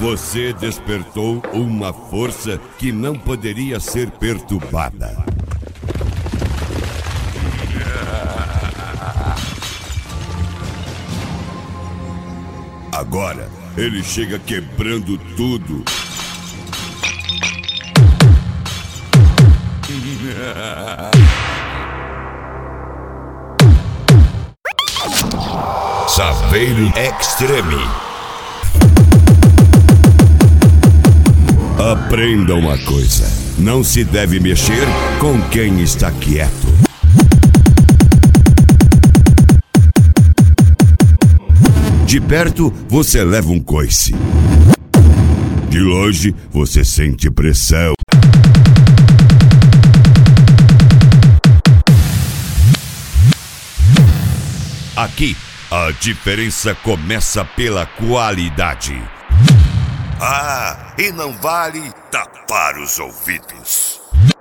Você despertou uma força que não poderia ser perturbada. Agora, ele chega quebrando tudo. Saveiro Extreme. Aprenda uma coisa: não se deve mexer com quem está quieto. De perto, você leva um coice. De longe, você sente pressão. Aqui, a diferença começa pela qualidade. Ah, e não vale tapar os ouvidos.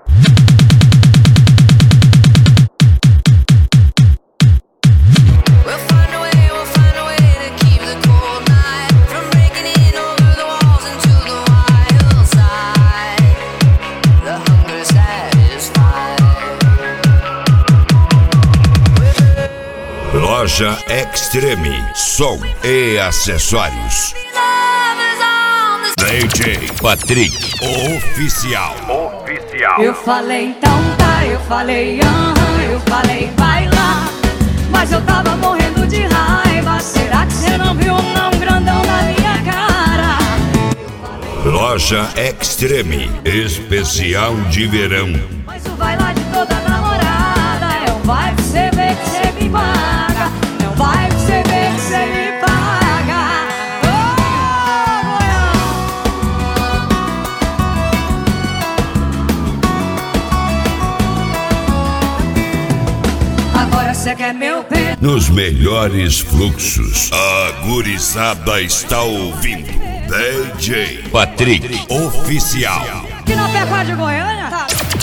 Loja Extreme, som e acessórios. DJ Patrick, oficial. Eu falei então tá, eu falei eu falei vai lá, mas eu tava morrendo de raiva. Será que você não viu um não grandão na minha cara? Loja Extreme, especial de verão. Mas o vai lá de toda namorada é um vai que você vê que você me paga. É um vai que você vê que você me paga. Você quer meu pé? Nos melhores fluxos, a gurizada está ouvindo. DJ Patrick, oficial. Que não pé de Goiânia? Tá.